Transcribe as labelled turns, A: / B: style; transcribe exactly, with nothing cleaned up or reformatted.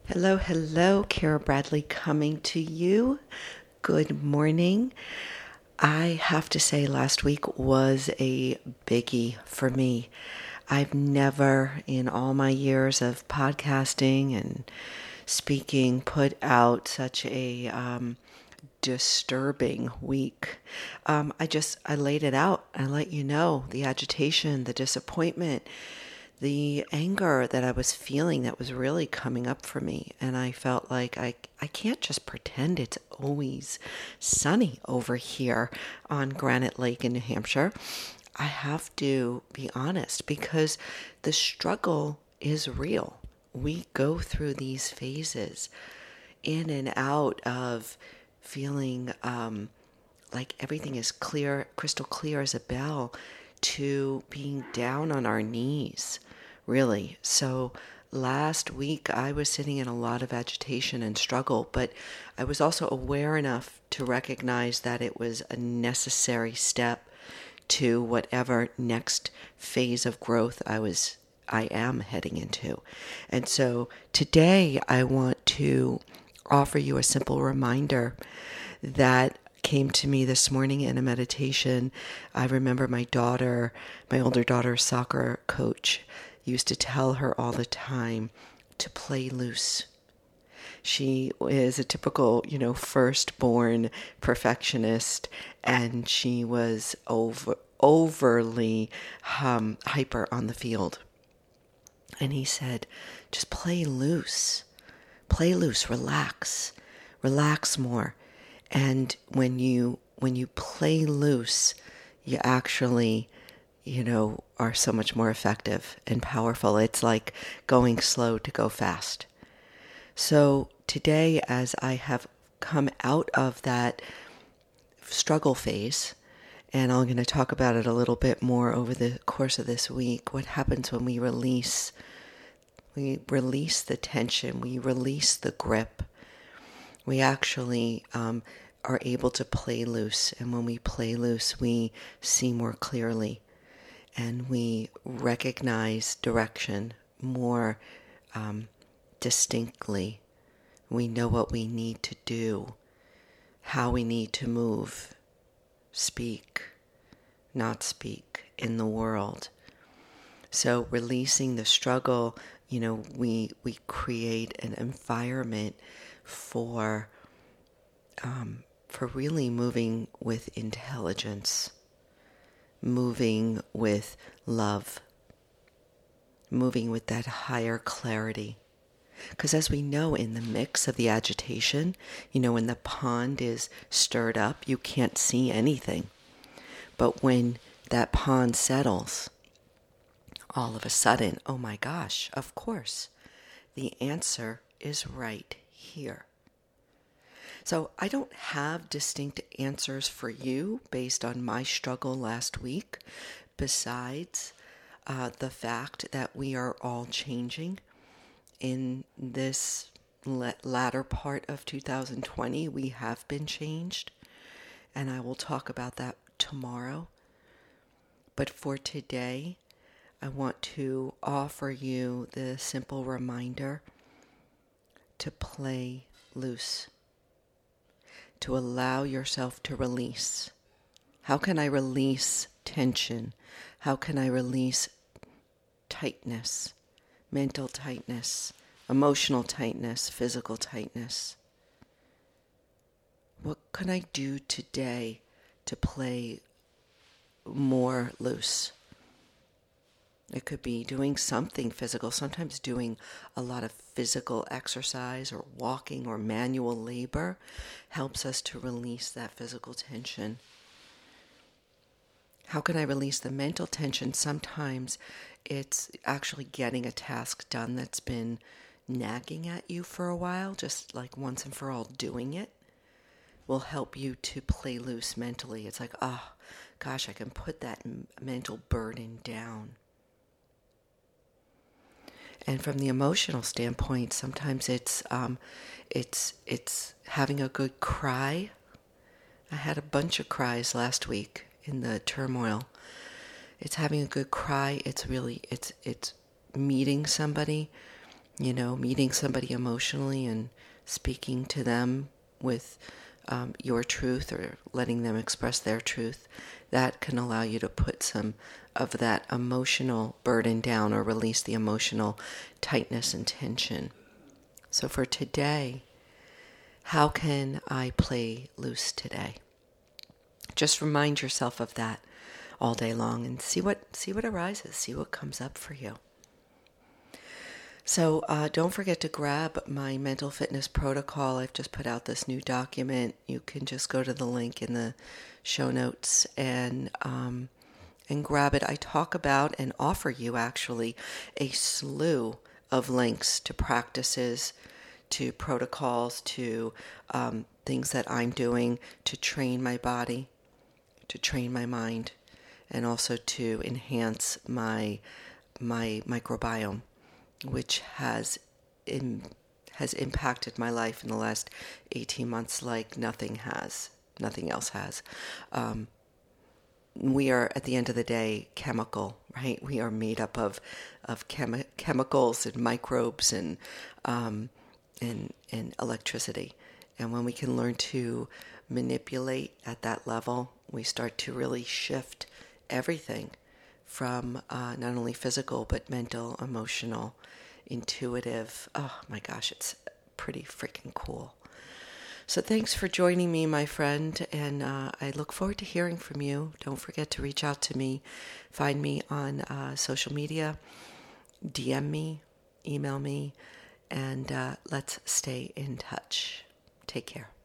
A: Hello, hello, Kara Bradley coming to you. Good morning. I have to say, last week was a biggie for me. I've never, in all my years of podcasting and speaking, put out such a um, disturbing week. Um, I just, I laid it out. I let you know the agitation, the disappointment, the anger that I was feeling that was really coming up for me. And I felt like I, I can't just pretend it's always sunny over here on Granite Lake in New Hampshire. I have to be honest because the struggle is real. We go through these phases in and out of feeling um, like everything is clear, crystal clear as a bell, to being down on our knees, really. So last week I was sitting in a lot of agitation and struggle, but I was also aware enough to recognize that it was a necessary step to whatever next phase of growth I was I am heading into. And so today I want to offer you a simple reminder that came to me this morning in a meditation. I remember my daughter, my older daughter's soccer coach, used to tell her all the time to play loose. She is a typical, you know, firstborn perfectionist, and she was over overly um, hyper on the field. And he said, just play loose, play loose, relax, relax more. And when you when you play loose, you actually, you know, are so much more effective and powerful. It's like going slow to go fast. So today, as I have come out of that struggle phase, and I'm going to talk about it a little bit more over the course of this week, what happens when we release, we release the tension, we release the grip. We actually um, are able to play loose. And when we play loose, we see more clearly. And we recognize direction more um, distinctly. We know what we need to do, how we need to move, speak, not speak in the world. So releasing the struggle, you know, we we create an environment for um, for really moving with intelligence, moving with love, moving with that higher clarity. Because as we know, in the mix of the agitation, you know, when the pond is stirred up, you can't see anything. But when that pond settles, all of a sudden, oh my gosh, of course, the answer is right here. So I don't have distinct answers for you based on my struggle last week, besides uh, the fact that we are all changing. In this latter part of two thousand twenty, we have been changed, and I will talk about that tomorrow. But for today, I want to offer you the simple reminder to play loose, to allow yourself to release. How can I release tension? How can I release tightness? Mental tightness, emotional tightness, physical tightness. What can I do today to play more loose? It could be doing something physical, sometimes doing a lot of physical exercise or walking or manual labor helps us to release that physical tension. How can I release the mental tension? Sometimes it's actually getting a task done that's been nagging at you for a while, just like once and for all doing it will help you to play loose mentally. It's like, oh, gosh, I can put that m- mental burden down. And from the emotional standpoint, sometimes it's um, it's it's having a good cry. I had a bunch of cries last week in the turmoil. It's having a good cry. It's really, it's it's meeting somebody you know, meeting somebody emotionally and speaking to them with um, your truth, or letting them express their truth, that can allow you to put some of that emotional burden down, or release the emotional tightness and tension. So for today, how can I play loose today? Just remind yourself of that all day long and see what see what arises, see what comes up for you. So uh, don't forget to grab my mental fitness protocol. I've just put out this new document. You can just go to the link in the show notes and um, and grab it. I talk about and offer you actually a slew of links to practices, to protocols, to um, things that I'm doing to train my body, to train my mind, and also to enhance my my microbiome, which has in, has impacted my life in the last eighteen months like nothing has, nothing else has. Um, we are, at the end of the day, chemical, right? We are made up of of chemi- chemicals and microbes and um, and and electricity. And when we can learn to manipulate at that level, we start to really shift everything from uh, not only physical, but mental, emotional, intuitive. Oh my gosh, it's pretty freaking cool. So thanks for joining me, my friend, and uh, I look forward to hearing from you. Don't forget to reach out to me. Find me on uh, social media, D M me, email me, and uh, let's stay in touch. Take care.